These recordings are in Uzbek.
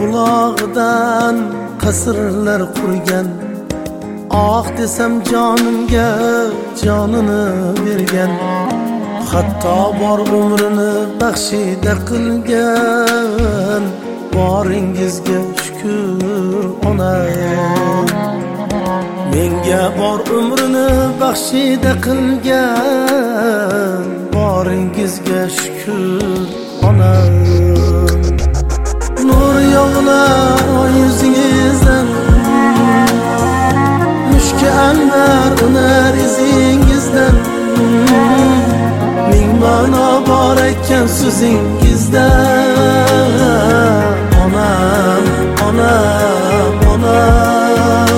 qulog'idan qasrlar qurgan, ah desam jonimga jonini bergan, hatto bor umrini baxshida qilgan. Boringizga shukr onam, menga bor umrini baxshida qilgan. Boringizga shukr onam. Nur yog'lar yuzingizdan, mushki anvar unar izingizdan, ming ma'no bor ekan so'zingizda. Onam, onam, onam.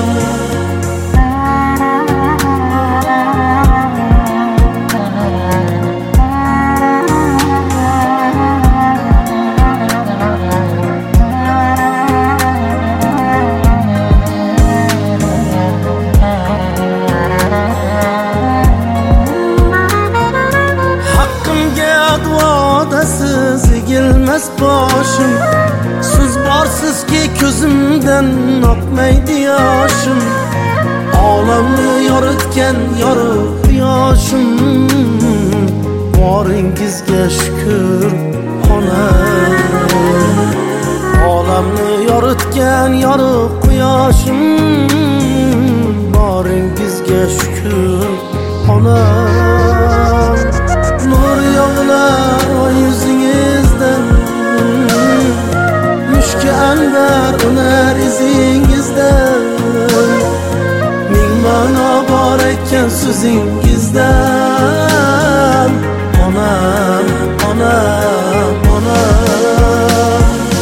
Siz egilmas boshim, siz borsizki ko'zimdan oqmaydi yoshim. Olamni yoritgan yorug' quyoshim, boringizga shukr onam. Olamni yoritgan yorug' quyoshim, boringizga shukr onam. Nur yog'lar yuzingizdan, mushki anvar unar izingizdan, ming ma'no bor ekan so'zingizdan. Onam, onam, onam.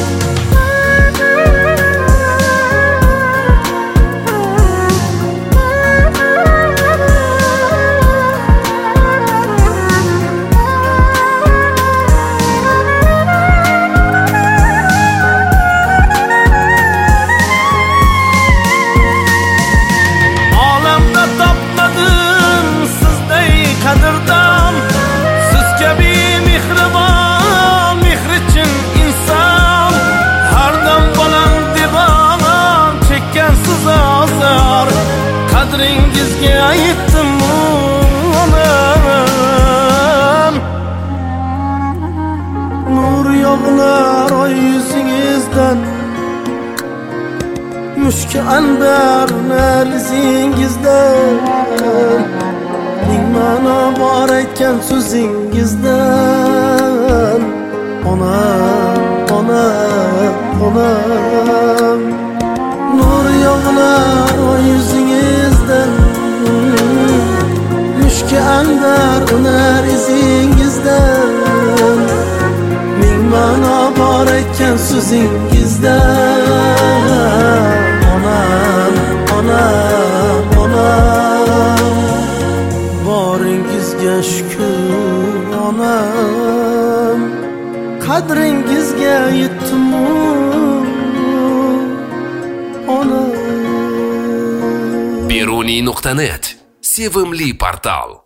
Qadringizga aytdim onam. Nur yog'lar yuzingizdan, mushki anbar unar izingizdan, ming ma'no bor ekan so'zingizdan. Onam, onam, onam. Nur yog'lar yuzingizdan, mushki anvar unar izingizdan, ming ma'no bor ekan so'zingizdan. Onam, onam, onam. Boringizga shukr onam, qadringizga yetdim onam. Beruniy.net Sevimli portal.